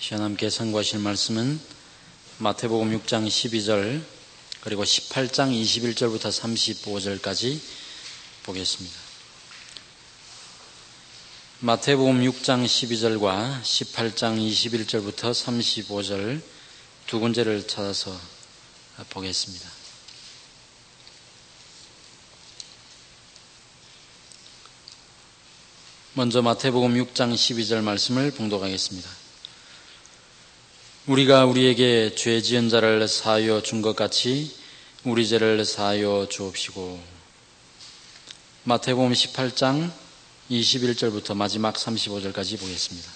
시간 함께 선고하실 말씀은 마태복음 6장 12절 그리고 18장 21절부터 35절까지 보겠습니다. 마태복음 6장 12절과 18장 21절부터 35절 두 군데를 찾아서 보겠습니다. 먼저 마태복음 6장 12절 말씀을 봉독하겠습니다. 우리가 우리에게 죄 지은 자를 사하여 준 것 같이 우리 죄를 사하여 주옵시고. 마태복음 18장 21절부터 마지막 35절까지 보겠습니다.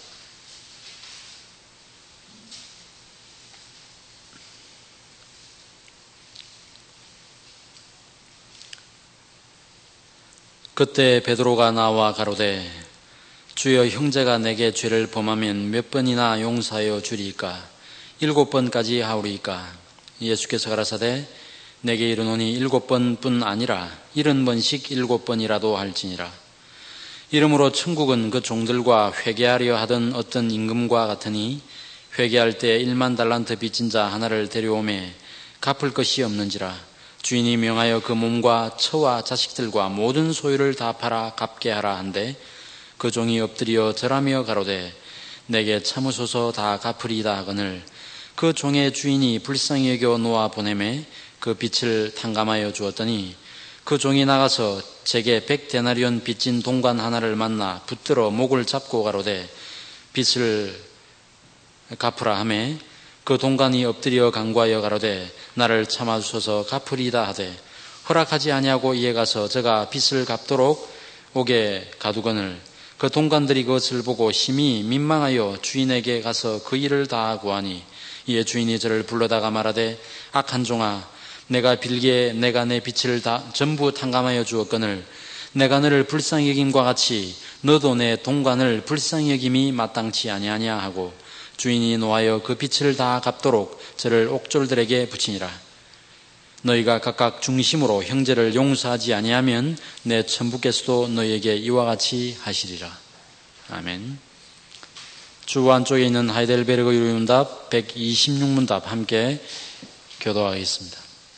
그때 베드로가 나와 가로되 주여, 형제가 내게 죄를 범하면 몇 번이나 용서하여 주리이까? 7번까지 하오리이까? 예수께서 가라사대 내게 이르노니 7번뿐 아니라 70번씩 7번이라도 할지니라. 이러므로 천국은 그 종들과 회개하려 하던 어떤 임금과 같으니 회개할 때 1만 달란트 빚진 자 하나를 데려오매 갚을 것이 없는지라. 주인이 명하여 그 몸과 처와 자식들과 모든 소유를 다 팔아 갚게 하라 한데 그 종이 엎드려 절하며 가로되 내게 참으소서 다 갚으리이다 하거늘 그 종의 주인이 불쌍히 여겨 놓아 보내매 그 빚을 탕감하여 주었더니 그 종이 나가서 제게 100데나리온 빚진 동관 하나를 만나 붙들어 목을 잡고 가로되 빚을 갚으라 하매 그 동관이 엎드려 간구하여 가로되 나를 참아주소서 갚으리이다 하되 허락하지 아니하고 이에 가서 저가 빚을 갚도록 오게 가두거늘 그 동관들이 그것을 보고 심히 민망하여 주인에게 가서 그 일을 다 구하니 이에 주인이 저를 불러다가 말하되 악한 종아, 내가 빌기에 내가 내 빚을 다 전부 탕감하여 주었거늘 내가 너를 불쌍히 여김과 같이 너도 내 동관을 불쌍히 여김이 마땅치 아니하냐 하고 주인이 노하여 그 빚을 다 갚도록 저를 옥졸들에게 붙이니라. 너희가 각각 중심으로 형제를 용서하지 아니하면 내 천부께서도 너희에게 이와 같이 하시리라. 아멘. 주 안쪽에 있는 하이델베르그 유리문답 126문답 함께 교도하겠습니다.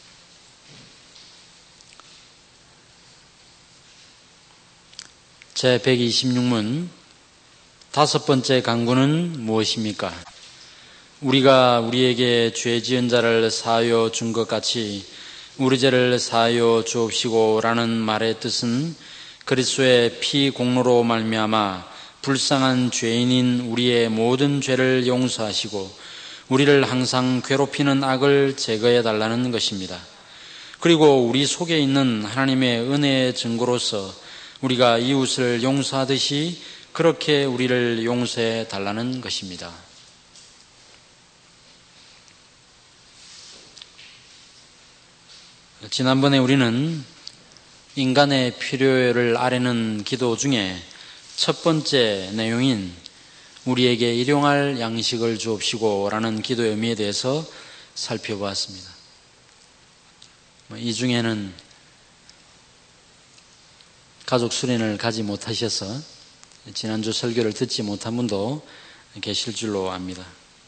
제 126문 다섯 번째 강구는 무엇입니까? 우리가 우리에게 죄 지은 자를 사하여 준 것 같이 우리 죄를 사하여 주옵시고 라는 말의 뜻은 그리스도의 피 공로로 말미암아 불쌍한 죄인인 우리의 모든 죄를 용서하시고 우리를 항상 괴롭히는 악을 제거해 달라는 것입니다. 그리고 우리 속에 있는 하나님의 은혜의 증거로서 우리가 이웃을 용서하듯이 그렇게 우리를 용서해 달라는 것입니다. 지난번에 우리는 인간의 필요를 아뢰는 기도 중에 첫 번째 내용인 우리에게 일용할 양식을 주옵시고 라는 기도의 의미에 대해서 살펴보았습니다. 이 중에는 가족 수련을 가지 못하셔서 지난주 설교를 듣지 못한 분도 계실 줄로 압니다.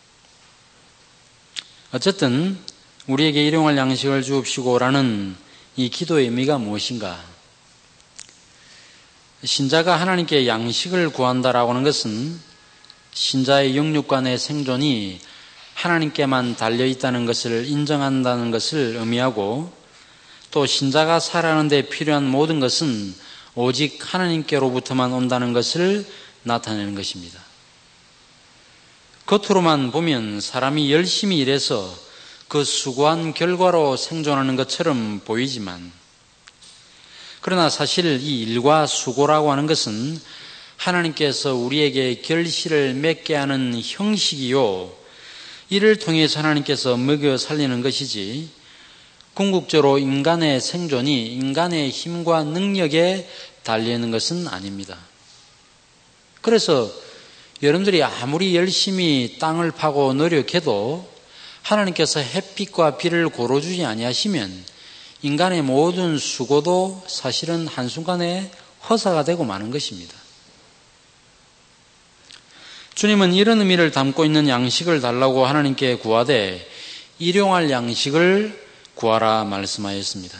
어쨌든 우리에게 일용할 양식을 주옵시고 라는 이 기도의 의미가 무엇인가? 신자가 하나님께 양식을 구한다라고 하는 것은 신자의 영육간의 생존이 하나님께만 달려있다는 것을 인정한다는 것을 의미하고 또 신자가 살아가는 데 필요한 모든 것은 오직 하나님께로부터만 온다는 것을 나타내는 것입니다. 겉으로만 보면 사람이 열심히 일해서 그 수고한 결과로 생존하는 것처럼 보이지만 그러나 사실 이 일과 수고라고 하는 것은 하나님께서 우리에게 결실을 맺게 하는 형식이요 이를 통해서 하나님께서 먹여 살리는 것이지 궁극적으로 인간의 생존이 인간의 힘과 능력에 달려있는 것은 아닙니다. 그래서 여러분들이 아무리 열심히 땅을 파고 노력해도 하나님께서 햇빛과 비를 고루주지 아니하시면 인간의 모든 수고도 사실은 한순간에 허사가 되고 마는 것입니다. 주님은 이런 의미를 담고 있는 양식을 달라고 하나님께 구하되 일용할 양식을 구하라 말씀하였습니다.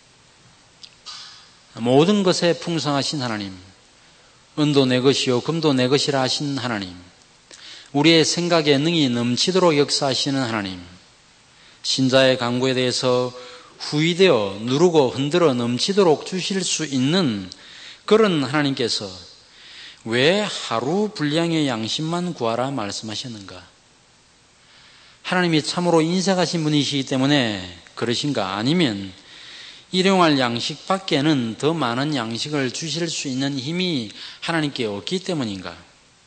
모든 것에 풍성하신 하나님, 은도 내 것이요 금도 내 것이라 하신 하나님, 우리의 생각에 능히 넘치도록 역사하시는 하나님, 신자의 간구에 대해서 후위되어 누르고 흔들어 넘치도록 주실 수 있는 그런 하나님께서 왜 하루 분량의 양식만 구하라 말씀하셨는가? 하나님이 참으로 인색하신 분이시기 때문에 그러신가? 아니면 일용할 양식 밖에는 더 많은 양식을 주실 수 있는 힘이 하나님께 없기 때문인가?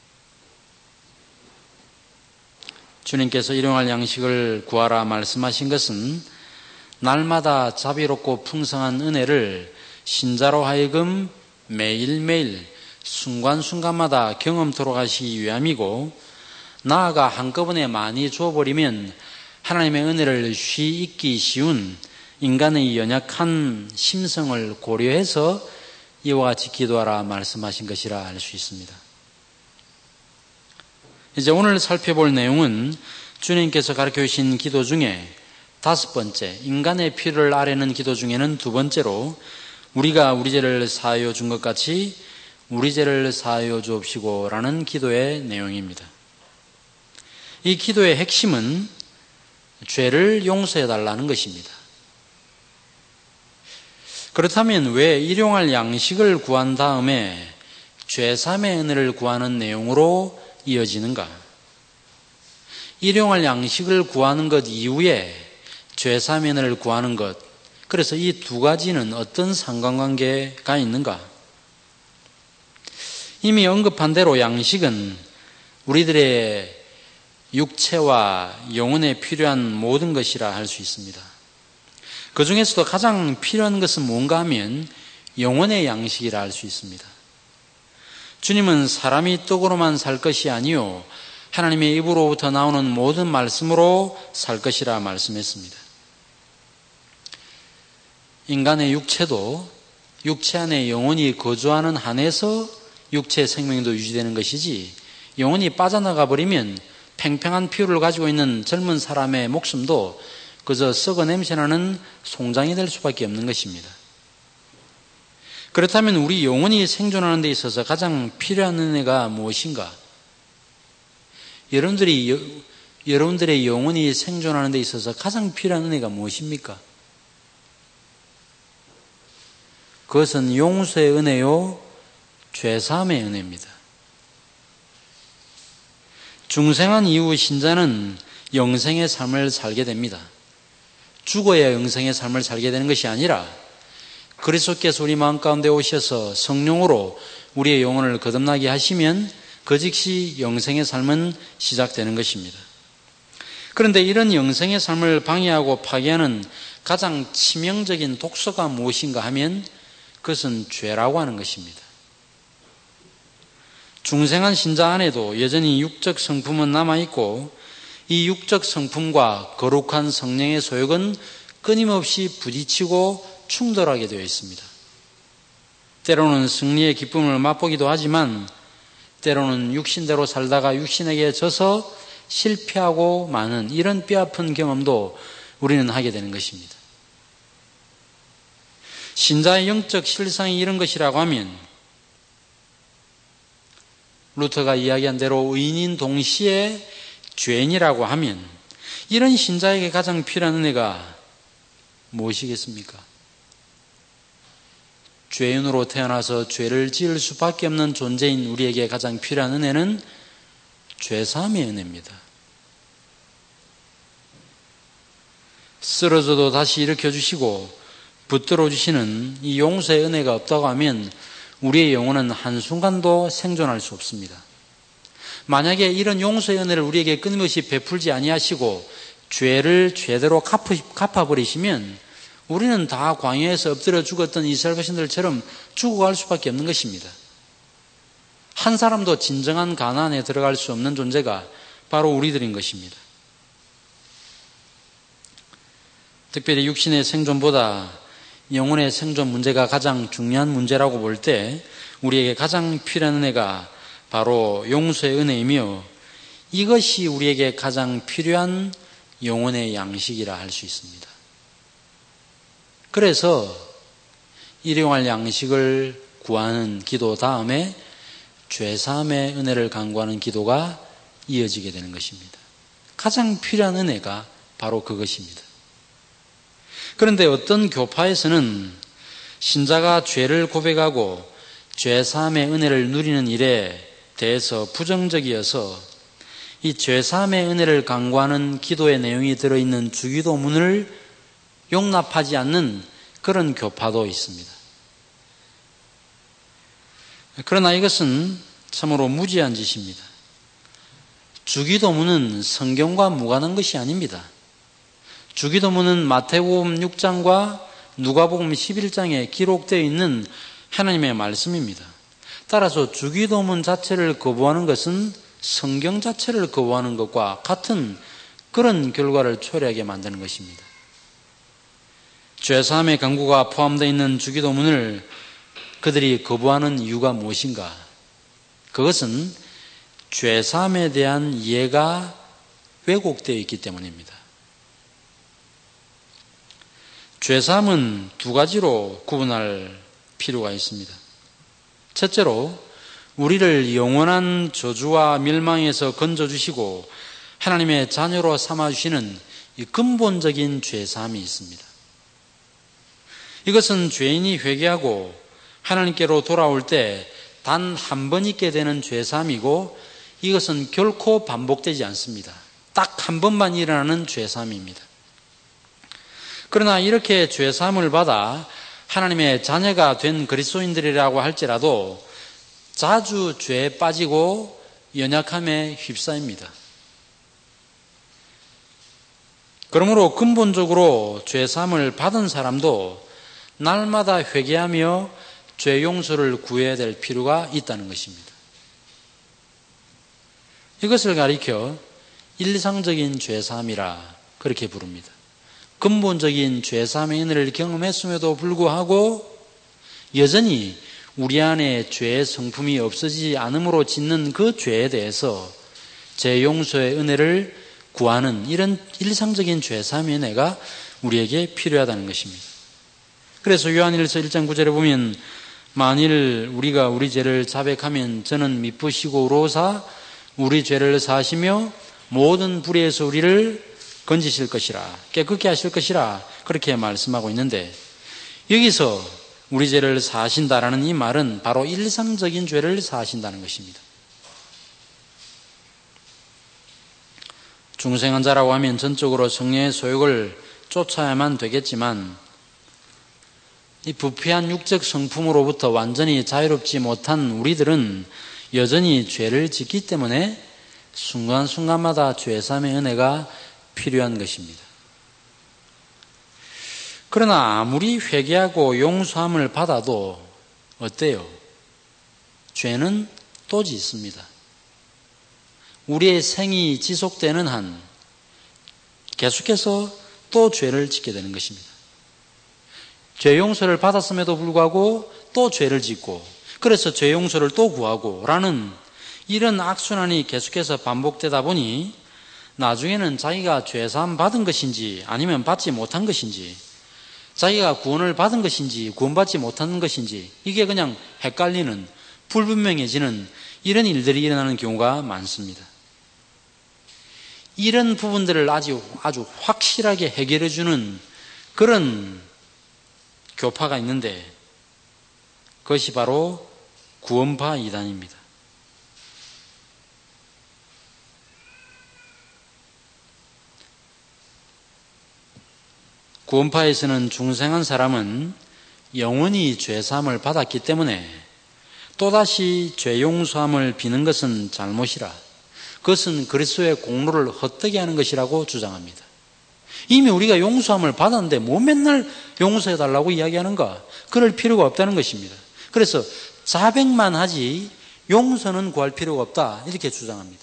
주님께서 일용할 양식을 구하라 말씀하신 것은 날마다 자비롭고 풍성한 은혜를 신자로 하여금 매일매일 순간순간마다 경험토록 하시기 위함이고, 나아가 한꺼번에 많이 주어버리면 하나님의 은혜를 잊기 쉬운 인간의 연약한 심성을 고려해서 이와 같이 기도하라 말씀하신 것이라 알 수 있습니다. 이제 오늘 살펴볼 내용은 주님께서 가르쳐 주신 기도 중에 5번째, 인간의 필요를 아뢰는 기도 중에는 2번째로 우리가 우리 죄를 사하여 준 것 같이 우리 죄를 사하여 주옵시고 라는 기도의 내용입니다. 이 기도의 핵심은 죄를 용서해 달라는 것입니다. 그렇다면 왜 일용할 양식을 구한 다음에 죄사함의 은혜를 구하는 내용으로 이어지는가? 일용할 양식을 구하는 것 이후에 죄사함의 은혜를 구하는 것, 그래서 이 2가지는 어떤 상관관계가 있는가? 이미 언급한 대로 양식은 우리들의 육체와 영혼에 필요한 모든 것이라 할 수 있습니다. 그 중에서도 가장 필요한 것은 뭔가 하면 영혼의 양식이라 할 수 있습니다. 주님은 사람이 떡으로만 살 것이 아니요 하나님의 입으로부터 나오는 모든 말씀으로 살 것이라 말씀했습니다. 인간의 육체도 육체 안에 영혼이 거주하는 한에서 육체의 생명도 유지되는 것이지, 영혼이 빠져나가 버리면 팽팽한 피부를 가지고 있는 젊은 사람의 목숨도 그저 썩어 냄새나는 송장이 될 수밖에 없는 것입니다. 그렇다면 우리 영혼이 생존하는 데 있어서 가장 필요한 은혜가 무엇인가? 여러분들의 영혼이 생존하는 데 있어서 가장 필요한 은혜가 무엇입니까? 그것은 용서의 은혜요, 죄사함의 은혜입니다. 중생한 이후 신자는 영생의 삶을 살게 됩니다. 죽어야 영생의 삶을 살게 되는 것이 아니라 그리스도께서 우리 마음 가운데 오셔서 성령으로 우리의 영혼을 거듭나게 하시면 그 즉시 영생의 삶은 시작되는 것입니다. 그런데 이런 영생의 삶을 방해하고 파괴하는 가장 치명적인 독소가 무엇인가 하면 그것은 죄라고 하는 것입니다. 중생한 신자 안에도 여전히 육적 성품은 남아있고, 이 육적 성품과 거룩한 성령의 소욕은 끊임없이 부딪히고 충돌하게 되어 있습니다. 때로는 승리의 기쁨을 맛보기도 하지만 때로는 육신대로 살다가 육신에게 져서 실패하고 마는 이런 뼈아픈 경험도 우리는 하게 되는 것입니다. 신자의 영적 실상이 이런 것이라고 하면 루터가 이야기한 대로 의인인 동시에 죄인이라고 하면 이런 신자에게 가장 필요한 은혜가 무엇이겠습니까? 죄인으로 태어나서 죄를 지을 수밖에 없는 존재인 우리에게 가장 필요한 은혜는 죄사함의 은혜입니다. 쓰러져도 다시 일으켜주시고 붙들어주시는 이 용서의 은혜가 없다고 하면 우리의 영혼은 한순간도 생존할 수 없습니다. 만약에 이런 용서의 은혜를 우리에게 끊임없이 베풀지 아니하시고 죄를 죄대로 갚아버리시면 우리는 다 광야에서 엎드려 죽었던 이스라엘 백성들처럼 죽어갈 수밖에 없는 것입니다. 한 사람도 진정한 가나안에 들어갈 수 없는 존재가 바로 우리들인 것입니다. 특별히 육신의 생존보다 영혼의 생존 문제가 가장 중요한 문제라고 볼 때 우리에게 가장 필요한 은혜가 바로 용서의 은혜이며 이것이 우리에게 가장 필요한 영혼의 양식이라 할 수 있습니다. 그래서 일용할 양식을 구하는 기도 다음에 죄사함의 은혜를 간구하는 기도가 이어지게 되는 것입니다. 가장 필요한 은혜가 바로 그것입니다. 그런데 어떤 교파에서는 신자가 죄를 고백하고 죄사함의 은혜를 누리는 일에 대해서 부정적이어서 이 죄사함의 은혜를 간구하는 기도의 내용이 들어있는 주기도문을 용납하지 않는 그런 교파도 있습니다. 그러나 이것은 참으로 무지한 짓입니다. 주기도문은 성경과 무관한 것이 아닙니다. 주기도문은 마태복음 6장과 누가복음 11장에 기록되어 있는 하나님의 말씀입니다. 따라서 주기도문 자체를 거부하는 것은 성경 자체를 거부하는 것과 같은 그런 결과를 초래하게 만드는 것입니다. 죄사함의 간구가 포함되어 있는 주기도문을 그들이 거부하는 이유가 무엇인가? 그것은 죄사함에 대한 이해가 왜곡되어 있기 때문입니다. 죄사함은 두 가지로 구분할 필요가 있습니다. 첫째로 우리를 영원한 저주와 멸망에서 건져주시고 하나님의 자녀로 삼아주시는 이 근본적인 죄사함이 있습니다. 이것은 죄인이 회개하고 하나님께로 돌아올 때 단 한 번 있게 되는 죄사함이고 이것은 결코 반복되지 않습니다. 딱 한 번만 일어나는 죄사함입니다. 그러나 이렇게 죄사함을 받아 하나님의 자녀가 된 그리스도인들이라고 할지라도 자주 죄에 빠지고 연약함에 휩싸입니다. 그러므로 근본적으로 죄사함을 받은 사람도 날마다 회개하며 죄 용서를 구해야 될 필요가 있다는 것입니다. 이것을 가리켜 일상적인 죄사함이라 그렇게 부릅니다. 근본적인 죄사함의 은혜를 경험했음에도 불구하고 여전히 우리 안에 죄의 성품이 없어지지 않음으로 짓는 그 죄에 대해서 죄 용서의 은혜를 구하는 이런 일상적인 죄사함의 은혜가 우리에게 필요하다는 것입니다. 그래서 요한일서 1장 9절에 보면 만일 우리가 우리 죄를 자백하면 저는 미쁘시고 의로우사 우리 죄를 사하시며 모든 불의에서 우리를 건지실 것이라 깨끗게 하실 것이라 그렇게 말씀하고 있는데 여기서 우리 죄를 사하신다라는 이 말은 바로 일상적인 죄를 사하신다는 것입니다. 중생한 자라고 하면 전적으로 성령의 소욕을 쫓아야만 되겠지만 이 부패한 육적 성품으로부터 완전히 자유롭지 못한 우리들은 여전히 죄를 짓기 때문에 순간순간마다 죄사함의 은혜가 필요한 것입니다. 그러나 아무리 회개하고 용서함을 받아도 어때요? 죄는 또 짓습니다. 우리의 생이 지속되는 한 계속해서 또 죄를 짓게 되는 것입니다. 죄 용서를 받았음에도 불구하고 또 죄를 짓고 그래서 죄 용서를 또 구하고 라는 이런 악순환이 계속해서 반복되다 보니 나중에는 자기가 죄사함 받은 것인지 아니면 받지 못한 것인지 자기가 구원을 받은 것인지 구원받지 못한 것인지 이게 그냥 헷갈리는 불분명해지는 이런 일들이 일어나는 경우가 많습니다. 이런 부분들을 아주 확실하게 해결해 주는 그런 교파가 있는데 그것이 바로 구원파 이단입니다. 구원파에서는 중생한 사람은 영원히 죄사함을 받았기 때문에 또다시 죄 용서함을 비는 것은 잘못이라 그것은 그리스도의 공로를 헛되게 하는 것이라고 주장합니다. 이미 우리가 용서함을 받았는데 뭐 맨날 용서해달라고 이야기하는가? 그럴 필요가 없다는 것입니다. 그래서 자백만 하지 용서는 구할 필요가 없다 이렇게 주장합니다.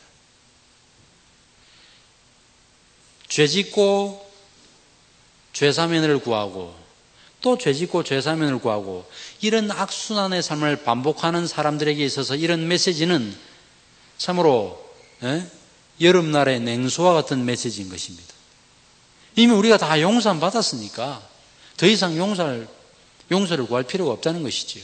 죄짓고 죄사함의 은혜를 구하고 또 죄짓고 죄사함의 은혜를 구하고 이런 악순환의 삶을 반복하는 사람들에게 있어서 이런 메시지는 참으로 여름날의 냉수와 같은 메시지인 것입니다. 이미 우리가 다 용서를 받았으니까 더 이상 용서를 구할 필요가 없다는 것이지요.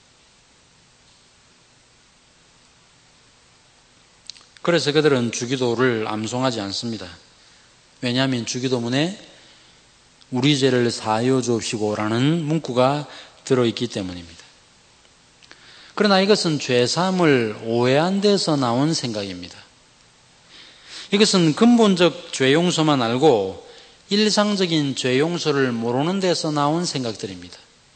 그래서 그들은 주기도를 암송하지 않습니다. 왜냐하면 주기도문에 우리 죄를 사하여 주옵시고라는 문구가 들어있기 때문입니다. 그러나 이것은 죄사함을 오해한 데서 나온 생각입니다. 이것은 근본적 죄 용서만 알고 일상적인 죄 용서를 모르는 데서 나온 생각들입니다.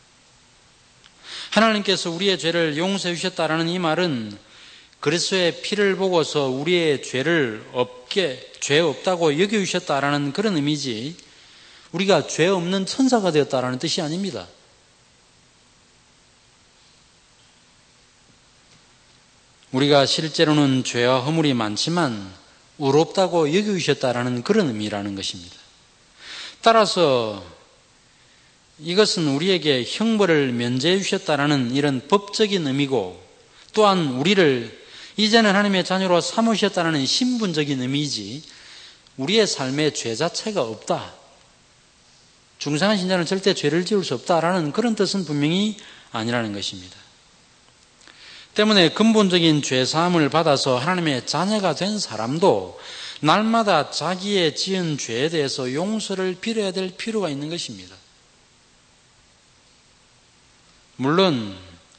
하나님께서 우리의 죄를 용서해 주셨다라는 이 말은 그리스도의 피를 보고서 우리의 죄 없다고 여겨주셨다라는 그런 의미지, 우리가 죄 없는 천사가 되었다라는 뜻이 아닙니다. 우리가 실제로는 죄와 허물이 많지만 의롭다고 여겨주셨다라는 그런 의미라는 것입니다. 따라서 이것은 우리에게 형벌을 면제해 주셨다라는 이런 법적인 의미고, 또한 우리를 이제는 하나님의 자녀로 삼으셨다는 신분적인 의미이지 우리의 삶에 죄 자체가 없다, 중생한 신자는 절대 죄를 지을 수 없다라는 그런 뜻은 분명히 아니라는 것입니다. 때문에 근본적인 죄사함을 받아서 하나님의 자녀가 된 사람도 날마다 자기의 지은 죄에 대해서 용서를 빌어야 될 필요가 있는 것입니다. 물론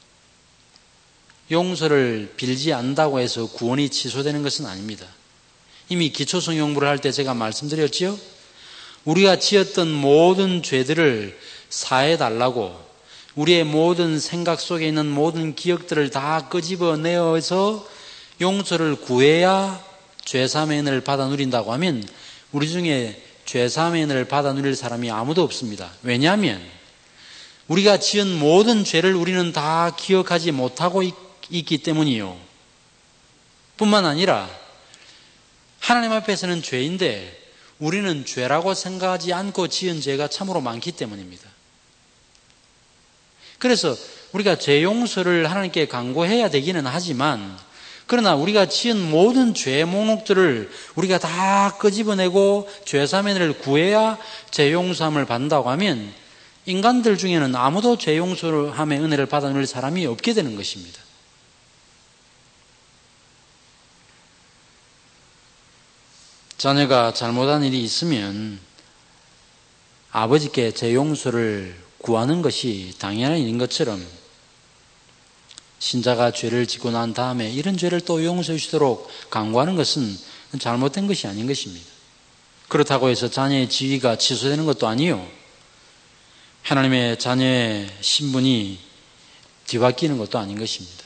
용서를 빌지 않는다고 해서 구원이 취소되는 것은 아닙니다. 이미 기초성경부를 할 때 제가 말씀드렸지요. 우리가 지었던 모든 죄들을 사해달라고, 우리의 모든 생각 속에 있는 모든 기억들을 다 끄집어내어서 용서를 구해야 죄사함의 은혜를 받아 누린다고 하면 우리 중에 죄사함의 은혜를 받아 누릴 사람이 아무도 없습니다. 왜냐하면 우리가 지은 모든 죄를 우리는 다 기억하지 못하고 있기 때문이요. 뿐만 아니라 하나님 앞에서는 죄인데 우리는 죄라고 생각하지 않고 지은 죄가 참으로 많기 때문입니다. 그래서 우리가 죄 용서를 하나님께 간구해야 되기는 하지만, 그러나 우리가 지은 모든 죄의 목록들을 우리가 다 끄집어내고 죄사함의 은혜를 구해야 죄 용서함을 받는다고 하면 인간들 중에는 아무도 죄 용서함의 은혜를 받아 누릴 사람이 없게 되는 것입니다. 자녀가 잘못한 일이 있으면 아버지께 죄 용서를 구하는 것이 당연한 일인 것처럼, 신자가 죄를 짓고 난 다음에 이런 죄를 또 용서해 주시도록 간구하는 것은 잘못된 것이 아닌 것입니다. 그렇다고 해서 자녀의 지위가 취소되는 것도 아니요, 하나님의 자녀의 신분이 뒤바뀌는 것도 아닌 것입니다.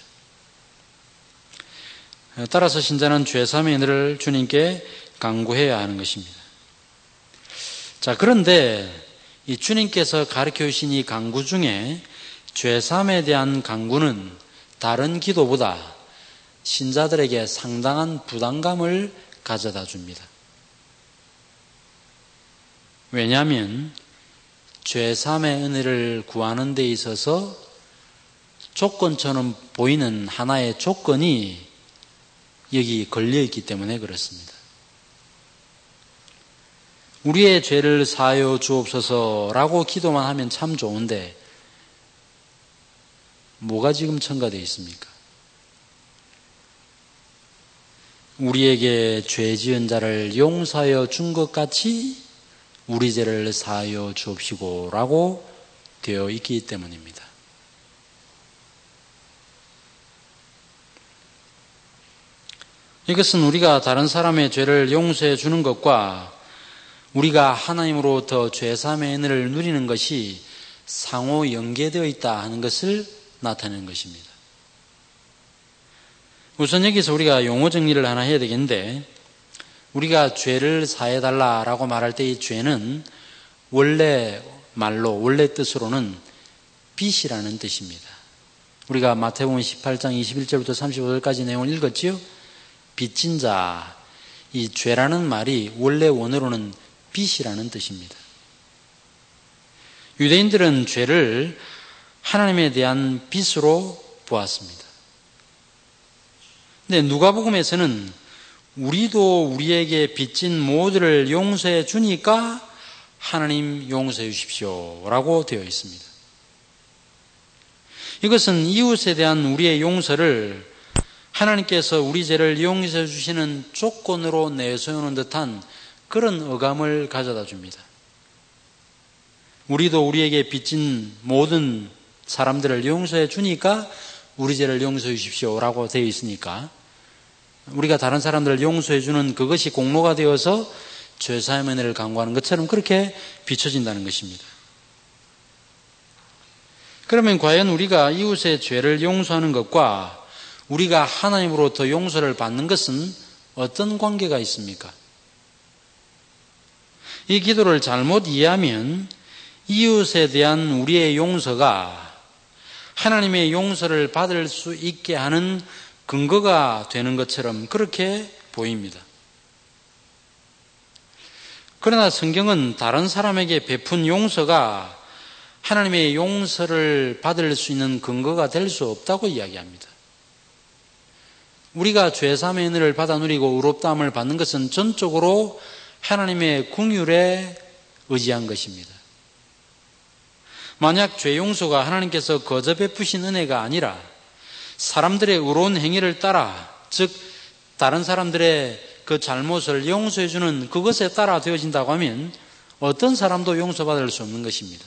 따라서 신자는 죄사함의 은혜를 주님께 간구해야 하는 것입니다. 자, 그런데 이 주님께서 가르쳐 주신 이 간구 중에 죄사함에 대한 간구는 다른 기도보다 신자들에게 상당한 부담감을 가져다 줍니다. 왜냐하면 죄사함의 은혜를 구하는 데 있어서 조건처럼 보이는 하나의 조건이 여기 걸려있기 때문에 그렇습니다. 우리의 죄를 사하여 주옵소서라고 기도만 하면 참 좋은데 뭐가 지금 첨가되어 있습니까? 우리에게 죄 지은 자를 용서하여 준 것 같이 우리 죄를 사하여 주옵시고 라고 되어 있기 때문입니다. 이것은 우리가 다른 사람의 죄를 용서해 주는 것과 우리가 하나님으로부터 죄사함의 은혜를 누리는 것이 상호 연계되어 있다 하는 것을 나타내는 것입니다. 우선 여기서 우리가 용어 정리를 하나 해야 되겠는데, 우리가 죄를 사해달라라고 말할 때 이 죄는 원래 뜻으로는 빚이라는 뜻입니다. 우리가 마태복음 18장 21절부터 35절까지 내용을 읽었지요? 빚진 자, 이 죄라는 말이 원래 원어로는 빚이라는 뜻입니다. 유대인들은 죄를 하나님에 대한 빚으로 보았습니다. 근데 누가복음에서는 우리도 우리에게 빚진 모두를 용서해 주니까 하나님 용서해 주십시오 라고 되어 있습니다. 이것은 이웃에 대한 우리의 용서를 하나님께서 우리 죄를 용서해 주시는 조건으로 내세우는 듯한 그런 어감을 가져다 줍니다. 우리도 우리에게 빚진 모든 사람들을 용서해 주니까 우리 죄를 용서해 주십시오 라고 되어 있으니까 우리가 다른 사람들을 용서해 주는 그것이 공로가 되어서 죄사함의 은혜를 강구하는 것처럼 그렇게 비춰진다는 것입니다. 그러면 과연 우리가 이웃의 죄를 용서하는 것과 우리가 하나님으로부터 용서를 받는 것은 어떤 관계가 있습니까? 이 기도를 잘못 이해하면 이웃에 대한 우리의 용서가 하나님의 용서를 받을 수 있게 하는 근거가 되는 것처럼 그렇게 보입니다. 그러나 성경은 다른 사람에게 베푼 용서가 하나님의 용서를 받을 수 있는 근거가 될 수 없다고 이야기합니다. 우리가 죄사함의 은혜를 받아 누리고 의롭다함을 받는 것은 전적으로 하나님의 긍휼에 의지한 것입니다. 만약 죄 용서가 하나님께서 거저 베푸신 은혜가 아니라 사람들의 의로운 행위를 따라, 즉 다른 사람들의 그 잘못을 용서해 주는 그것에 따라 되어진다고 하면 어떤 사람도 용서받을 수 없는 것입니다.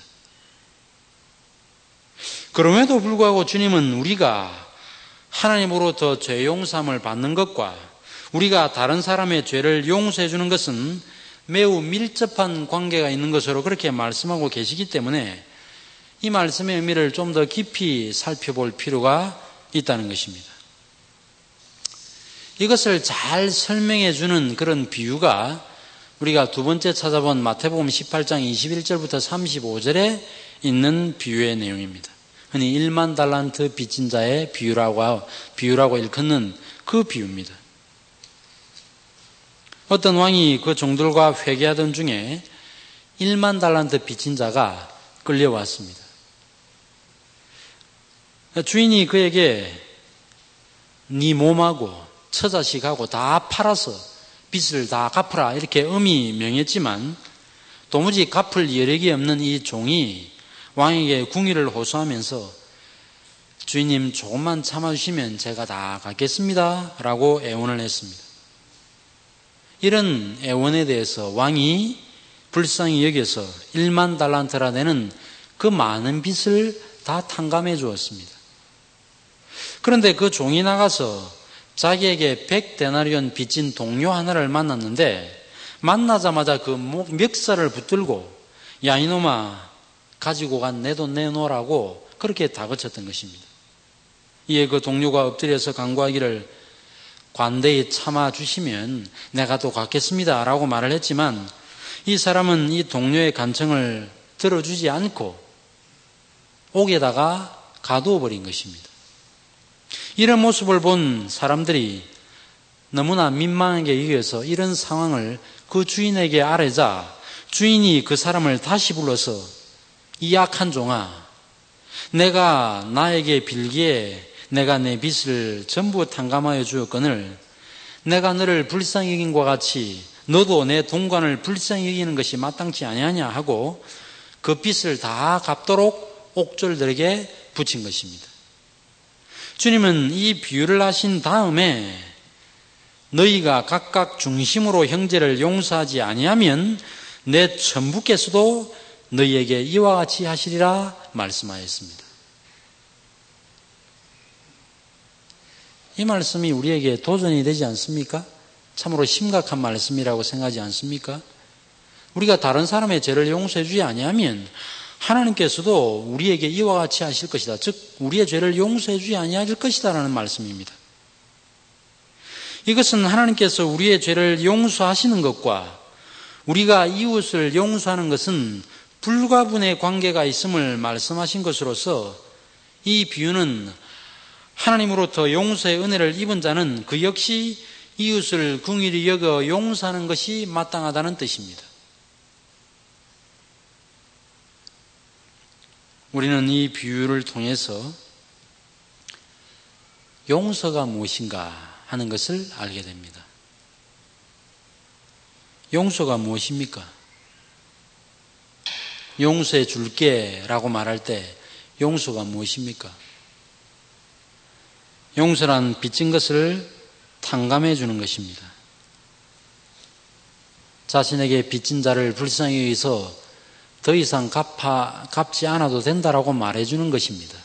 그럼에도 불구하고 주님은 우리가 하나님으로부터 죄 용서함을 받는 것과 우리가 다른 사람의 죄를 용서해 주는 것은 매우 밀접한 관계가 있는 것으로 그렇게 말씀하고 계시기 때문에 이 말씀의 의미를 좀 더 깊이 살펴볼 필요가 있다는 것입니다. 이것을 잘 설명해 주는 그런 비유가 우리가 두 번째 찾아본 마태복음 18장 21절부터 35절에 있는 비유의 내용입니다. 흔히 1만 달란트 빚진 자의 비유라고 일컫는 그 비유입니다. 어떤 왕이 그 종들과 회개하던 중에 1만 달란트 빚진 자가 끌려왔습니다. 주인이 그에게 네 몸하고 처자식하고 다 팔아서 빚을 다 갚으라 이렇게 엄히 명했지만 도무지 갚을 여력이 없는 이 종이 왕에게 궁의를 호소하면서 주인님 조금만 참아주시면 제가 다 갚겠습니다 라고 애원을 했습니다. 이런 애원에 대해서 왕이 불쌍히 여겨서 1만 달란트라 되는 그 많은 빚을 다 탕감해 주었습니다. 그런데 그 종이 나가서 자기에게 100데나리온 빚진 동료 하나를 만났는데 만나자마자 그 멱살을 붙들고 야 이놈아 가지고 간 내 돈 내놓으라고 그렇게 다그쳤던 것입니다. 이에 그 동료가 엎드려서 간구하기를 관대히 참아주시면 내가 또 갚겠습니다 라고 말을 했지만 이 사람은 이 동료의 간청을 들어주지 않고 옥에다가 가두어 버린 것입니다. 이런 모습을 본 사람들이 너무나 민망하게 여겨서 이런 상황을 그 주인에게 아뢰자 주인이 그 사람을 다시 불러서 이 악한 종아 내가 나에게 빌기에 내가 내 빚을 전부 탕감하여 주었거늘 내가 너를 불쌍히 여긴과 같이 너도 내 동관을 불쌍히 여기는 것이 마땅치 아니하냐 하고 그 빚을 다 갚도록 옥졸들에게 붙인 것입니다. 주님은 이 비유를 하신 다음에 너희가 각각 중심으로 형제를 용서하지 아니하면 내 천부께서도 너희에게 이와 같이 하시리라 말씀하였습니다. 이 말씀이 우리에게 도전이 되지 않습니까? 참으로 심각한 말씀이라고 생각하지 않습니까? 우리가 다른 사람의 죄를 용서해 주지 아니하면 하나님께서도 우리에게 이와 같이 하실 것이다. 즉 우리의 죄를 용서해 주지 아니하실 것이다 라는 말씀입니다. 이것은 하나님께서 우리의 죄를 용서하시는 것과 우리가 이웃을 용서하는 것은 불가분의 관계가 있음을 말씀하신 것으로서 이 비유는 하나님으로부터 용서의 은혜를 입은 자는 그 역시 이웃을 긍휼히 여겨 용서하는 것이 마땅하다는 뜻입니다. 우리는 이 비유를 통해서 용서가 무엇인가 하는 것을 알게 됩니다. 용서가 무엇입니까? 용서해 줄게 라고 말할 때 용서가 무엇입니까? 용서란 빚진 것을 탕감해 주는 것입니다. 자신에게 빚진 자를 불쌍히 여기서 더 이상 갚지 않아도 된다라고 말해주는 것입니다.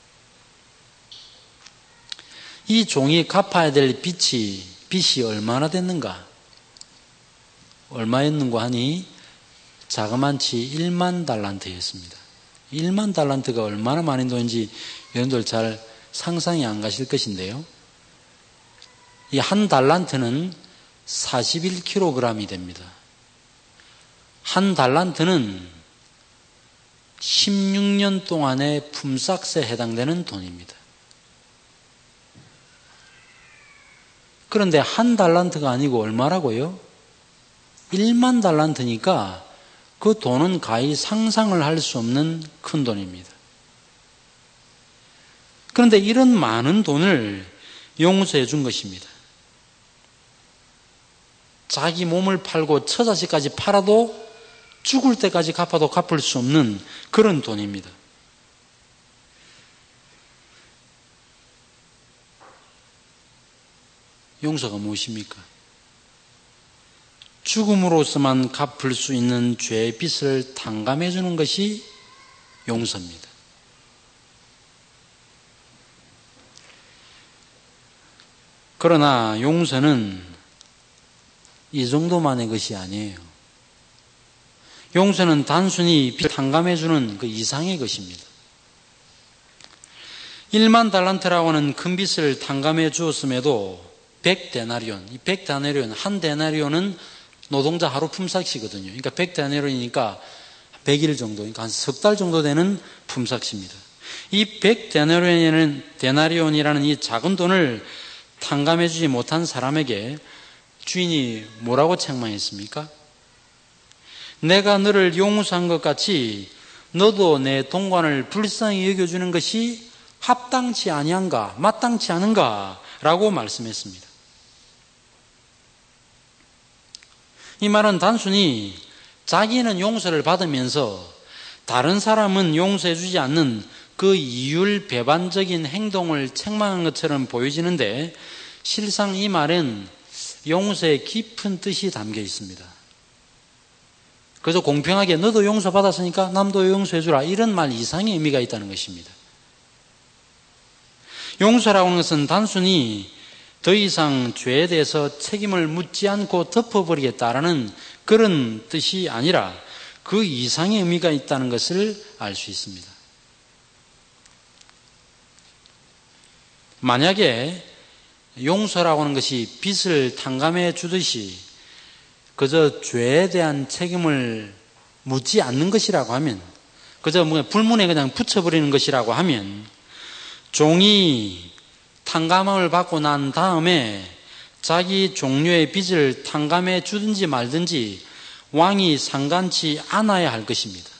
이 종이 갚아야 될 빚이 얼마나 됐는가? 얼마였는고 하니 자그만치 1만 달란트였습니다. 1만 달란트가 얼마나 많은 돈인지 여러분들 잘 상상이 안 가실 것인데요. 이 한 달란트는 41kg이 됩니다. 한 달란트는 16년 동안의 품삯에 해당되는 돈입니다. 그런데 한 달란트가 아니고 얼마라고요? 1만 달란트니까 그 돈은 가히 상상을 할 수 없는 큰 돈입니다. 그런데 이런 많은 돈을 용서해 준 것입니다. 자기 몸을 팔고 처자식까지 팔아도 죽을 때까지 갚아도 갚을 수 없는 그런 돈입니다. 용서가 무엇입니까? 죽음으로서만 갚을 수 있는 죄의 빚을 탕감해 주는 것이 용서입니다. 그러나 용서는 이 정도만의 것이 아니에요. 용서는 단순히 빚을 탕감해 주는 그 이상의 것입니다. 1만 달란트라고 하는 큰 빚을 탕감해 주었음에도 100데나리온, 이 100데나리온, 한 데나리온은 노동자 하루 품삯이거든요. 그러니까 100데나리온이니까 100일 정도, 그러니까 한 석 달 정도 되는 품삯입니다. 이 100데나리온이라는 이 작은 돈을 탕감해 주지 못한 사람에게 주인이 뭐라고 책망했습니까? 내가 너를 용서한 것 같이 너도 내 동관을 불쌍히 여겨주는 것이 합당치 아니한가, 마땅치 않은가 라고 말씀했습니다. 이 말은 단순히 자기는 용서를 받으면서 다른 사람은 용서해 주지 않는 그 이율 배반적인 행동을 책망한 것처럼 보여지는데 실상 이 말엔 용서의 깊은 뜻이 담겨 있습니다. 그래서 공평하게 너도 용서받았으니까 남도 용서해 주라 이런 말 이상의 의미가 있다는 것입니다. 용서라고 하는 것은 단순히 더 이상 죄에 대해서 책임을 묻지 않고 덮어버리겠다라는 그런 뜻이 아니라 그 이상의 의미가 있다는 것을 알 수 있습니다. 만약에 용서라고 하는 것이 빚을 탕감해 주듯이 그저 죄에 대한 책임을 묻지 않는 것이라고 하면, 그저 불문에 그냥 붙여버리는 것이라고 하면, 종이 탕감함을 받고 난 다음에 자기 종료의 빚을 탕감해 주든지 말든지 왕이 상관치 않아야 할 것입니다.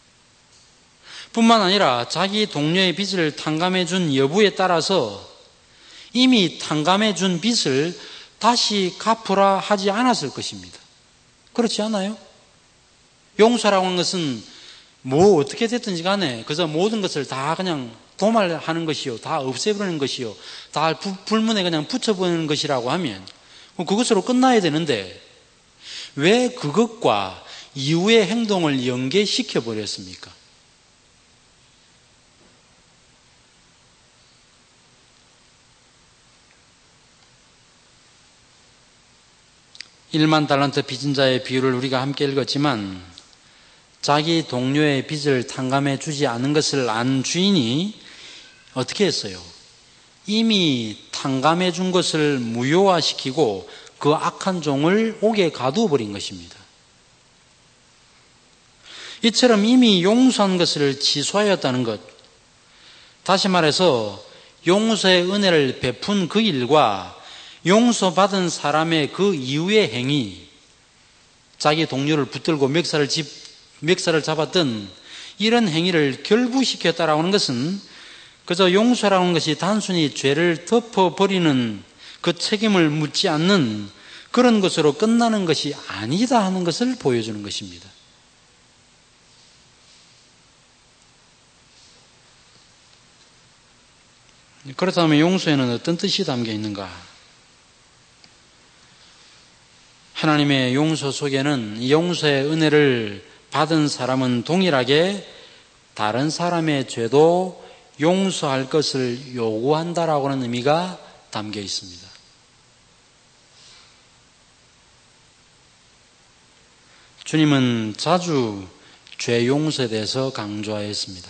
뿐만 아니라 자기 동료의 빚을 탕감해 준 여부에 따라서 이미 탕감해 준 빚을 다시 갚으라 하지 않았을 것입니다. 그렇지 않아요? 용서라고 하는 것은 뭐 어떻게 됐든지 간에 그저 모든 것을 다 그냥 도말하는 것이요, 다 없애버리는 것이요, 다 불문에 그냥 붙여버리는 것이라고 하면 그것으로 끝나야 되는데 왜 그것과 이후의 행동을 연계시켜 버렸습니까? (1만 달란트) 빚진 자의 비유를 우리가 함께 읽었지만 자기 동료의 빚을 탕감해 주지 않은 것을 안 주인이 어떻게 했어요? 이미 탕감해 준 것을 무효화시키고 그 악한 종을 옥에 가두어 버린 것입니다. 이처럼 이미 용서한 것을 취소하였다는 것, 다시 말해서 용서의 은혜를 베푼 그 일과 용서받은 사람의 그 이후의 행위, 자기 동료를 붙들고 멱살을 잡았던 이런 행위를 결부시켰다라고 하는 것은 그저 용서라는 것이 단순히 죄를 덮어버리는 그 책임을 묻지 않는 그런 것으로 끝나는 것이 아니다 하는 것을 보여주는 것입니다. 그렇다면 용서에는 어떤 뜻이 담겨 있는가? 하나님의 용서 속에는 용서의 은혜를 받은 사람은 동일하게 다른 사람의 죄도 용서할 것을 요구한다라고 하는 의미가 담겨 있습니다. 주님은 자주 죄 용서에 대해서 강조하였습니다.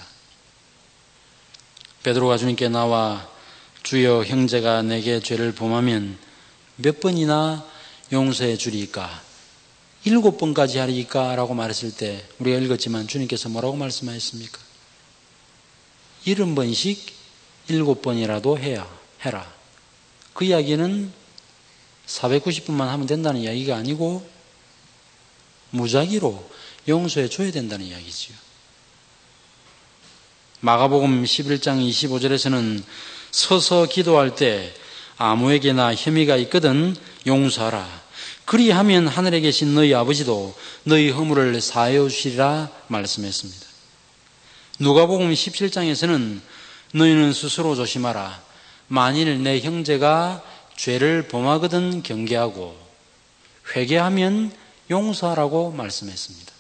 베드로가 주님께 나와 주여 형제가 내게 죄를 범하면 몇 번이나 용서해 주리까? 7번까지 하리까? 라고 말했을 때 우리가 읽었지만 주님께서 뭐라고 말씀하셨습니까? 70번씩 7번이라도 해라. 그 이야기는 490번만 하면 된다는 이야기가 아니고 무작위로 용서해 줘야 된다는 이야기지요. 마가복음 11장 25절에서는 서서 기도할 때 아무에게나 혐의가 있거든 용서하라. 그리하면 하늘에 계신 너희 아버지도 너희 허물을 사하여 주시리라 말씀했습니다. 누가복음 17장에서는 너희는 스스로 조심하라. 만일 내 형제가 죄를 범하거든 경계하고 회개하면 용서하라고 말씀했습니다.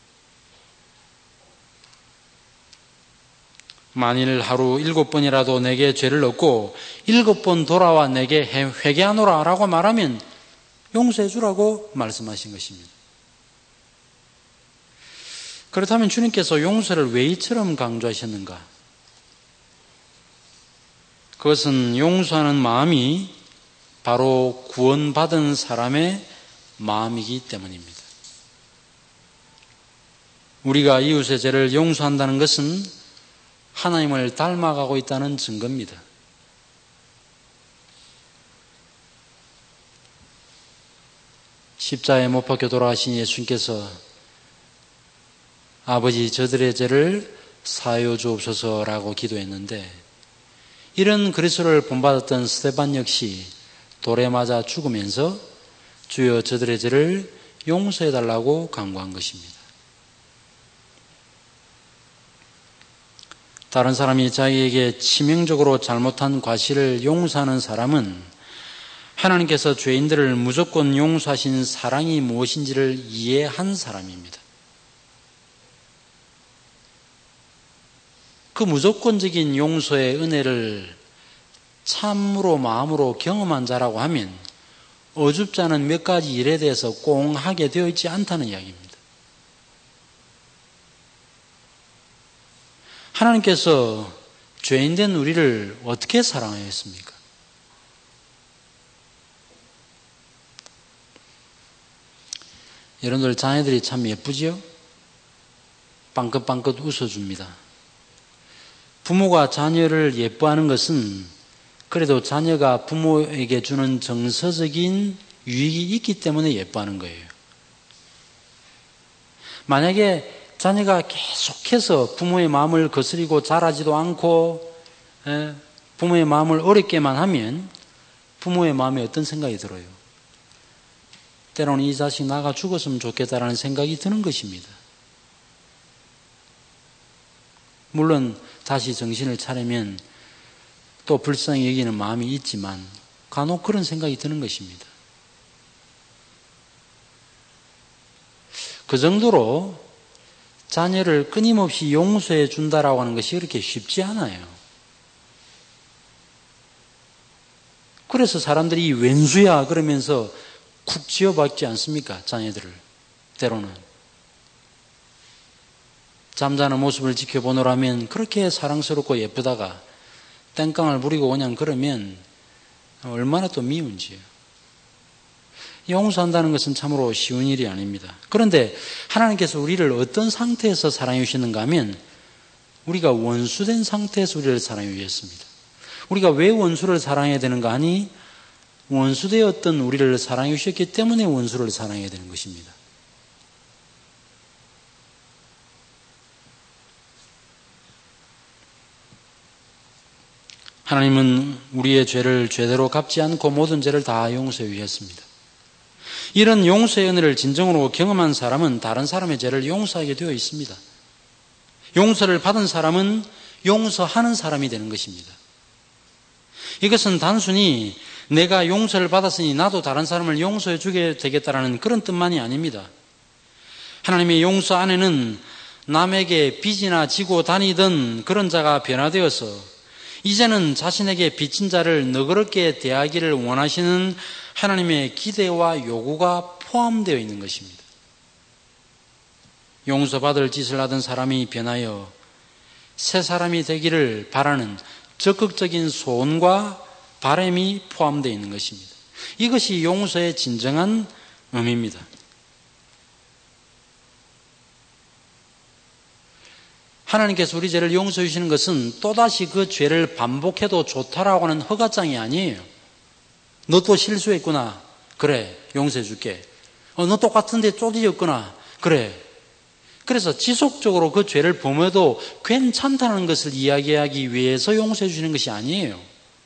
만일 하루 7번이라도 내게 죄를 넣고 7번 돌아와 내게 회개하노라 라고 말하면 용서해 주라고 말씀하신 것입니다. 그렇다면 주님께서 용서를 왜 이처럼 강조하셨는가? 그것은 용서하는 마음이 바로 구원받은 사람의 마음이기 때문입니다. 우리가 이웃의 죄를 용서한다는 것은 하나님을 닮아가고 있다는 증거입니다. 십자가에 못 박혀 돌아가신 예수님께서 아버지 저들의 죄를 사하여 주옵소서라고 기도했는데 이런 그리스도를 본받았던 스데반 역시 돌에 맞아 죽으면서 주여 저들의 죄를 용서해달라고 간구한 것입니다. 다른 사람이 자기에게 치명적으로 잘못한 과실을 용서하는 사람은 하나님께서 죄인들을 무조건 용서하신 사랑이 무엇인지를 이해한 사람입니다. 그 무조건적인 용서의 은혜를 참으로 마음으로 경험한 자라고 하면 어줍지 않은 몇 가지 일에 대해서 꽁 하게 되어 있지 않다는 이야기입니다. 하나님께서 죄인된 우리를 어떻게 사랑하였습니까? 여러분들 자녀들이 참 예쁘지요? 빵긋빵긋 웃어줍니다. 부모가 자녀를 예뻐하는 것은 그래도 자녀가 부모에게 주는 정서적인 유익이 있기 때문에 예뻐하는 거예요. 만약에 자녀가 계속해서 부모의 마음을 거스리고 자라지도 않고 부모의 마음을 어렵게만 하면 부모의 마음에 어떤 생각이 들어요? 때로는 이 자식 나가 죽었으면 좋겠다라는 생각이 드는 것입니다. 물론 다시 정신을 차리면 또 불쌍히 여기는 마음이 있지만 간혹 그런 생각이 드는 것입니다. 그 정도로 자녀를 끊임없이 용서해 준다라고 하는 것이 그렇게 쉽지 않아요. 그래서 사람들이 왼수야 그러면서 쿡 지어박지 않습니까? 자녀들을 때로는. 잠자는 모습을 지켜보노라면 그렇게 사랑스럽고 예쁘다가 땡깡을 부리고 그냥 그러면 얼마나 또 미운지요. 용서한다는 것은 참으로 쉬운 일이 아닙니다. 그런데 하나님께서 우리를 어떤 상태에서 사랑해 주시는가 하면 우리가 원수된 상태에서 우리를 사랑해 주셨습니다. 우리가 왜 원수를 사랑해야 되는가 하니 원수되었던 우리를 사랑해 주셨기 때문에 원수를 사랑해야 되는 것입니다. 하나님은 우리의 죄를 죄대로 갚지 않고 모든 죄를 다 용서해 주셨습니다. 이런 용서의 은혜를 진정으로 경험한 사람은 다른 사람의 죄를 용서하게 되어 있습니다. 용서를 받은 사람은 용서하는 사람이 되는 것입니다. 이것은 단순히 내가 용서를 받았으니 나도 다른 사람을 용서해 주게 되겠다라는 그런 뜻만이 아닙니다. 하나님의 용서 안에는 남에게 빚이나 지고 다니던 그런 자가 변화되어서 이제는 자신에게 빚진 자를 너그럽게 대하기를 원하시는 하나님의 기대와 요구가 포함되어 있는 것입니다. 용서받을 짓을 하던 사람이 변하여 새 사람이 되기를 바라는 적극적인 소원과 바람이 포함되어 있는 것입니다. 이것이 용서의 진정한 의미입니다. 하나님께서 우리 죄를 용서해 주시는 것은 또다시 그 죄를 반복해도 좋다라고 하는 허가장이 아니에요. 너 또 실수했구나. 그래, 용서해 줄게. 너 똑같은데 쪼디였구나. 그래. 그래서 지속적으로 그 죄를 범해도 괜찮다는 것을 이야기하기 위해서 용서해 주시는 것이 아니에요.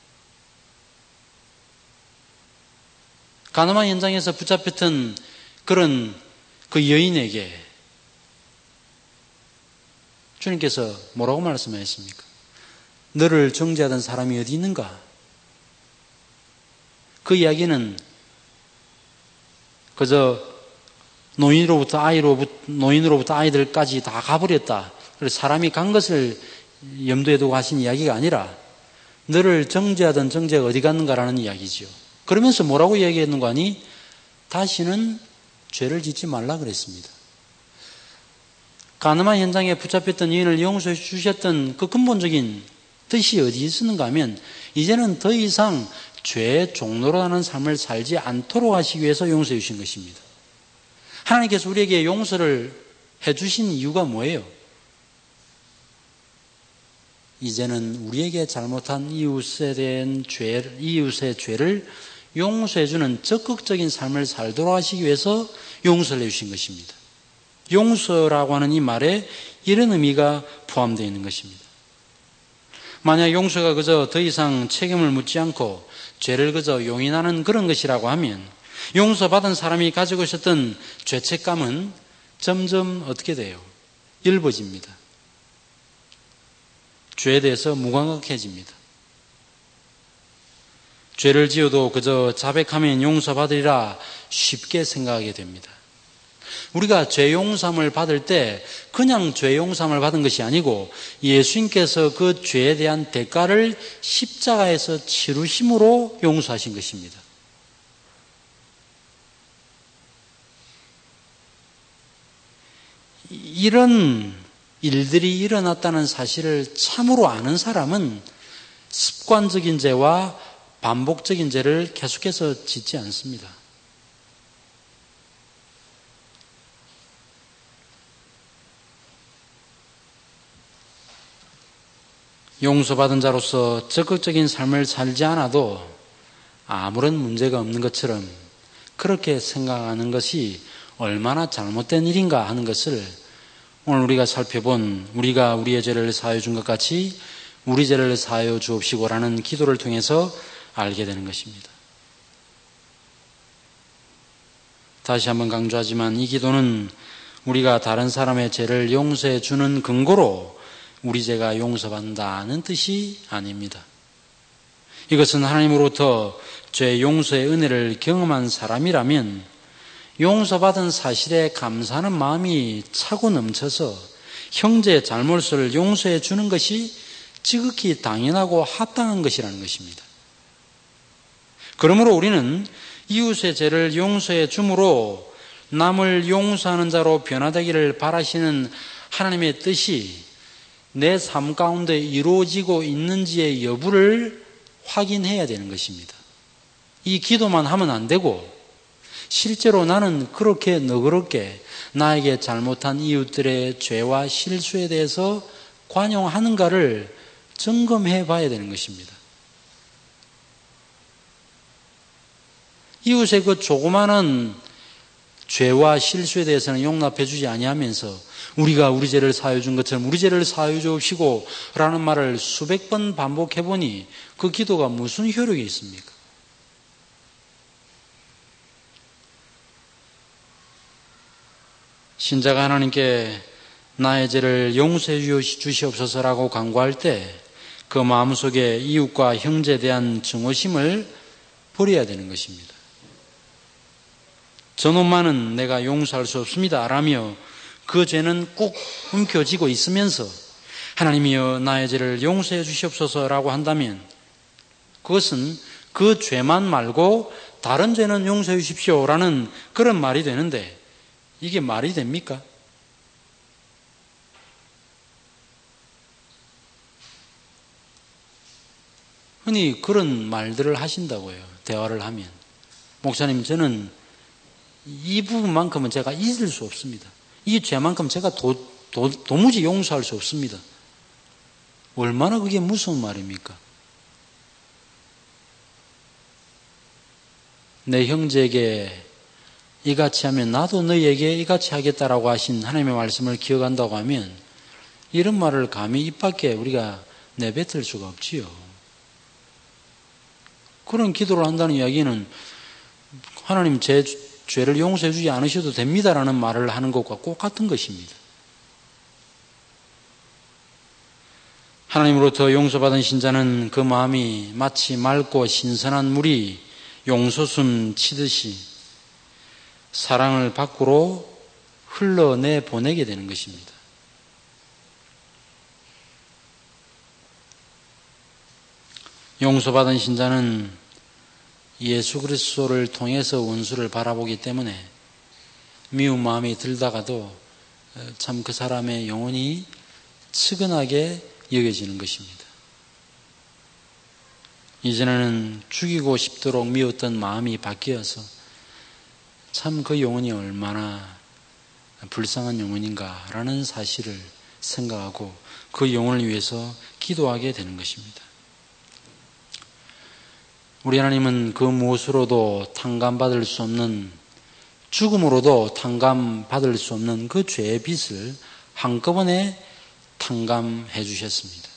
가늠한 현장에서 붙잡혔던 그런 그 여인에게 주님께서 뭐라고 말씀하셨습니까? 너를 정죄하던 사람이 어디 있는가? 그 이야기는 그저 노인으로부터 아이들까지 다 가버렸다. 그래서 사람이 간 것을 염두에 두고 하신 이야기가 아니라 너를 정죄하던 정죄가 어디 갔는가라는 이야기지요. 그러면서 뭐라고 이야기했는가 하니 다시는 죄를 짓지 말라 그랬습니다. 가늠한 현장에 붙잡혔던 여인을 용서해 주셨던 그 근본적인 뜻이 어디 있었는가 하면 이제는 더 이상 죄의 종로로 하는 삶을 살지 않도록 하시기 위해서 용서해 주신 것입니다. 하나님께서 우리에게 용서를 해 주신 이유가 뭐예요? 이제는 우리에게 잘못한 이웃에 대한 이웃의 죄를 용서해 주는 적극적인 삶을 살도록 하시기 위해서 용서를 해 주신 것입니다. 용서라고 하는 이 말에 이런 의미가 포함되어 있는 것입니다. 만약 용서가 그저 더 이상 책임을 묻지 않고 죄를 그저 용인하는 그런 것이라고 하면 용서받은 사람이 가지고 있었던 죄책감은 점점 어떻게 돼요? 엷어집니다. 죄에 대해서 무감각해집니다. 죄를 지어도 그저 자백하면 용서받으리라 쉽게 생각하게 됩니다. 우리가 죄 용서함을 받을 때 그냥 죄 용서함을 받은 것이 아니고 예수님께서 그 죄에 대한 대가를 십자가에서 치르심으로 용서하신 것입니다. 이런 일들이 일어났다는 사실을 참으로 아는 사람은 습관적인 죄와 반복적인 죄를 계속해서 짓지 않습니다. 용서받은 자로서 적극적인 삶을 살지 않아도 아무런 문제가 없는 것처럼 그렇게 생각하는 것이 얼마나 잘못된 일인가 하는 것을 오늘 우리가 살펴본 우리가 우리의 죄를 사하여 준 것 같이 우리 죄를 사하여 주옵시고라는 기도를 통해서 알게 되는 것입니다. 다시 한번 강조하지만 이 기도는 우리가 다른 사람의 죄를 용서해 주는 근거로 우리 죄가 용서받는다는 뜻이 아닙니다. 이것은 하나님으로부터 죄 용서의 은혜를 경험한 사람이라면 용서받은 사실에 감사하는 마음이 차고 넘쳐서 형제의 잘못을 용서해 주는 것이 지극히 당연하고 합당한 것이라는 것입니다. 그러므로 우리는 이웃의 죄를 용서해 줌으로 남을 용서하는 자로 변화되기를 바라시는 하나님의 뜻이 내 삶 가운데 이루어지고 있는지의 여부를 확인해야 되는 것입니다. 이 기도만 하면 안 되고 실제로 나는 그렇게 너그럽게 나에게 잘못한 이웃들의 죄와 실수에 대해서 관용하는가를 점검해 봐야 되는 것입니다. 이웃의 그 조그마한 죄와 실수에 대해서는 용납해 주지 아니하면서 우리가 우리 죄를 사하여 준 것처럼 우리 죄를 사하여 주옵시고 라는 말을 수백 번 반복해 보니 그 기도가 무슨 효력이 있습니까? 신자가 하나님께 나의 죄를 용서해 주시옵소서라고 간구할 때 그 마음속에 이웃과 형제에 대한 증오심을 버려야 되는 것입니다. 저놈만은 내가 용서할 수 없습니다 라며 그 죄는 꾹 움켜쥐고 있으면서 하나님이여 나의 죄를 용서해 주시옵소서라고 한다면 그것은 그 죄만 말고 다른 죄는 용서해 주십시오라는 그런 말이 되는데 이게 말이 됩니까? 흔히 그런 말들을 하신다고요. 대화를 하면. 목사님, 저는 이 부분만큼은 제가 잊을 수 없습니다. 이 죄만큼 제가 도무지 용서할 수 없습니다. 얼마나 그게 무서운 말입니까? 내 형제에게 이같이 하면 나도 너희에게 이같이 하겠다라고 하신 하나님의 말씀을 기억한다고 하면 이런 말을 감히 입 밖에 우리가 내뱉을 수가 없지요. 그런 기도를 한다는 이야기는 하나님 제 죄를 용서해 주지 않으셔도 됩니다라는 말을 하는 것과 꼭 같은 것입니다. 하나님으로부터 용서받은 신자는 그 마음이 마치 맑고 신선한 물이 용소순 치듯이 사랑을 밖으로 흘러내 보내게 되는 것입니다. 용서받은 신자는 예수 그리스도를 통해서 원수를 바라보기 때문에 미운 마음이 들다가도 참 그 사람의 영혼이 측은하게 여겨지는 것입니다. 이전에는 죽이고 싶도록 미웠던 마음이 바뀌어서 참 그 영혼이 얼마나 불쌍한 영혼인가라는 사실을 생각하고 그 영혼을 위해서 기도하게 되는 것입니다. 우리 하나님은 그 무엇으로도 탕감받을 수 없는, 죽음으로도 탕감받을 수 없는 그 죄의 빚을 한꺼번에 탕감해 주셨습니다.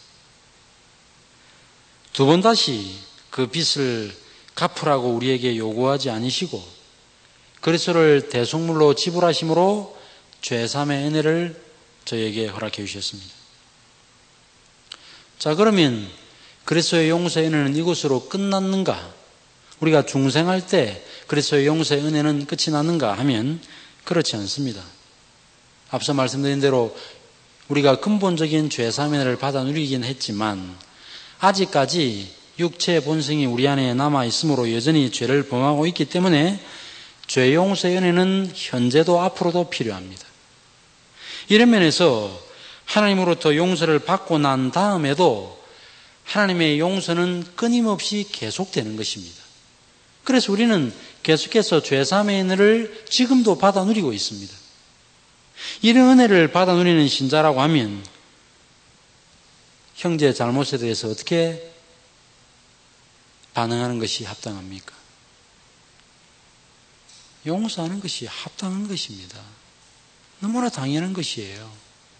두 번 다시 그 빚을 갚으라고 우리에게 요구하지 않으시고 그리스도를 대속물로 지불하심으로 죄삼의 은혜를 저에게 허락해 주셨습니다. 자, 그러면 그리스도의 용서의 은혜는 이것으로 끝났는가? 우리가 중생할 때 그리스도의 용서의 은혜는 끝이 났는가 하면 그렇지 않습니다. 앞서 말씀드린 대로 우리가 근본적인 죄사함의 은혜를 받아 누리긴 했지만 아직까지 육체의 본성이 우리 안에 남아 있으므로 여전히 죄를 범하고 있기 때문에 죄 용서의 은혜는 현재도 앞으로도 필요합니다. 이런 면에서 하나님으로부터 용서를 받고 난 다음에도 하나님의 용서는 끊임없이 계속되는 것입니다. 그래서 우리는 계속해서 죄사함의 은혜를 지금도 받아 누리고 있습니다. 이런 은혜를 받아 누리는 신자라고 하면 형제의 잘못에 대해서 어떻게 반응하는 것이 합당합니까? 용서하는 것이 합당한 것입니다. 너무나 당연한 것이에요.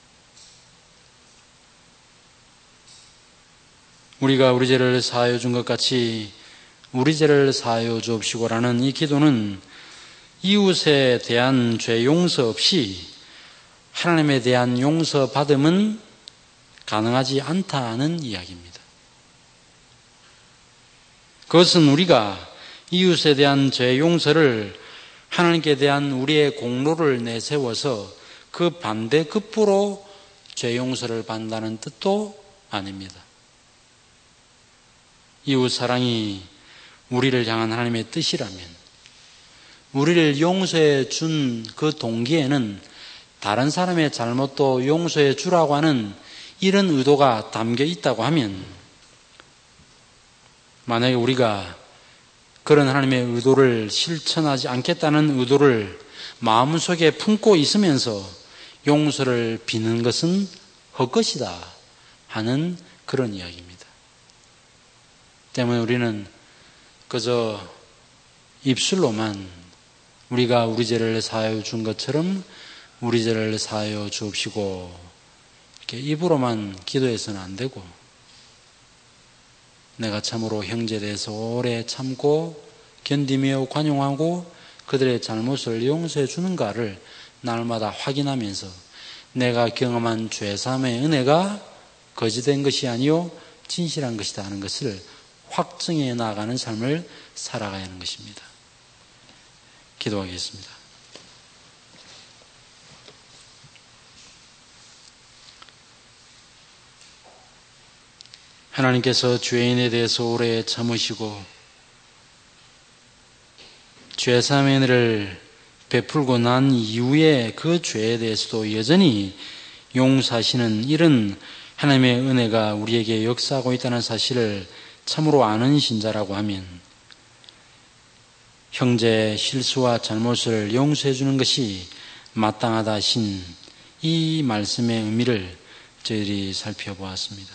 우리가 우리 죄를 사하여 준 것 같이 우리 죄를 사하여 주옵시고라는 이 기도는 이웃에 대한 죄 용서 없이 하나님에 대한 용서 받음은 가능하지 않다는 이야기입니다. 그것은 우리가 이웃에 대한 죄 용서를 하나님께 대한 우리의 공로를 내세워서 그 반대급부로 죄 용서를 받는다는 뜻도 아닙니다. 이웃 사랑이 우리를 향한 하나님의 뜻이라면 우리를 용서해 준 그 동기에는 다른 사람의 잘못도 용서해 주라고 하는 이런 의도가 담겨 있다고 하면 만약에 우리가 그런 하나님의 의도를 실천하지 않겠다는 의도를 마음속에 품고 있으면서 용서를 비는 것은 헛것이다 하는 그런 이야기입니다. 때문에 우리는 그저 입술로만 우리가 우리 죄를 사하여 준 것처럼 우리 죄를 사하여 주옵시고, 이렇게 입으로만 기도해서는 안 되고, 내가 참으로 형제에 대해서 오래 참고 견디며 관용하고 그들의 잘못을 용서해 주는가를 날마다 확인하면서 내가 경험한 죄사함의 은혜가 거짓된 것이 아니요 진실한 것이다 하는 것을 확증해 나가는 삶을 살아가야 하는 것입니다. 기도하겠습니다. 하나님께서 죄인에 대해서 오래 참으시고 죄사함의 은혜를 베풀고 난 이후에 그 죄에 대해서도 여전히 용서하시는 이런 하나님의 은혜가 우리에게 역사하고 있다는 사실을 참으로 아는 신자라고 하면 형제의 실수와 잘못을 용서해 주는 것이 마땅하다 하신 이 말씀의 의미를 저희들이 살펴보았습니다.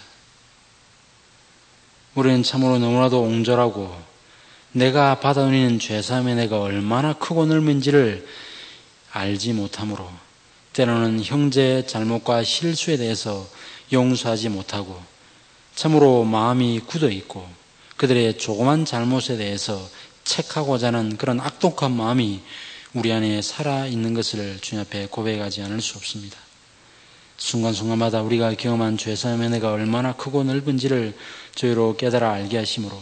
우리는 참으로 너무나도 옹졸하고 내가 받아들이는 죄사함의 은혜가 얼마나 크고 넓은지를 알지 못하므로 때로는 형제의 잘못과 실수에 대해서 용서하지 못하고 참으로 마음이 굳어 있고 그들의 조그만 잘못에 대해서 책하고자 하는 그런 악독한 마음이 우리 안에 살아있는 것을 주님 앞에 고백하지 않을 수 없습니다. 순간순간마다 우리가 경험한 죄사함의 은혜가 얼마나 크고 넓은지를 저희로 깨달아 알게 하심으로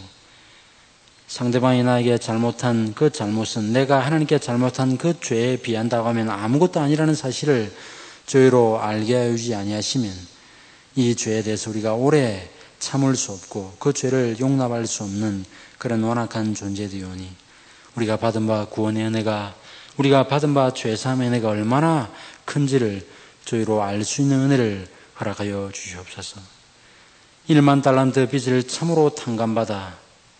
상대방이 나에게 잘못한 그 잘못은 내가 하나님께 잘못한 그 죄에 비한다고 하면 아무것도 아니라는 사실을 저희로 알게 하여 주지 아니하시면 이 죄에 대해서 우리가 오래 참을 수 없고 그 죄를 용납할 수 없는 그런 완악한 존재되오니 우리가 받은 바 구원의 은혜가 우리가 받은 바 죄사함의 은혜가 얼마나 큰지를 저희로 알 수 있는 은혜를 허락하여 주시옵소서. 1만 달란트 빚을 참으로 탕감받아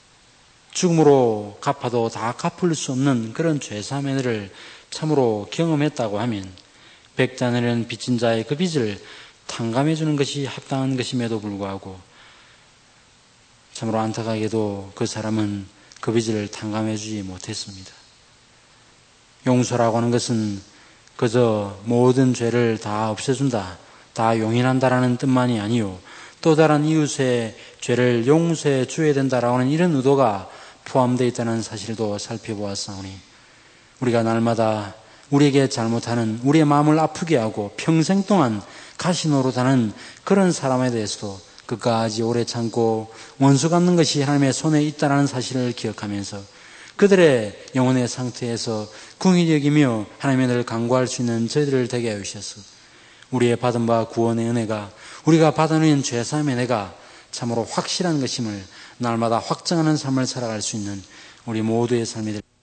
죽음으로 갚아도 다 갚을 수 없는 그런 죄사함의 은혜를 참으로 경험했다고 하면 백자는 빚진 자의 그 빚을 탕감해 주는 것이 합당한 것임에도 불구하고 참으로 안타깝게도 그 사람은 그 빚을 탕감해 주지 못했습니다. 용서라고 하는 것은 그저 모든 죄를 다 없애준다, 다 용인한다라는 뜻만이 아니요 또 다른 이웃의 죄를 용서해 줘야 된다라고 하는 이런 의도가 포함되어 있다는 사실도 살펴보았사오니 우리가 날마다 우리에게 잘못하는 우리의 마음을 아프게 하고 평생 동안 가시노릇하는 그런 사람에 대해서도 끝까지 오래 참고 원수 갚는 것이 하나님의 손에 있다는 사실을 기억하면서 그들의 영혼의 상태에서 긍휼히 여기며 하나님의 은혜를 간구할 수 있는 저희들을 되게 하여 주셔서 우리의 받은 바 구원의 은혜가 우리가 받아내는 죄사함의 은혜가 참으로 확실한 것임을 날마다 확증하는 삶을 살아갈 수 있는 우리 모두의 삶이 될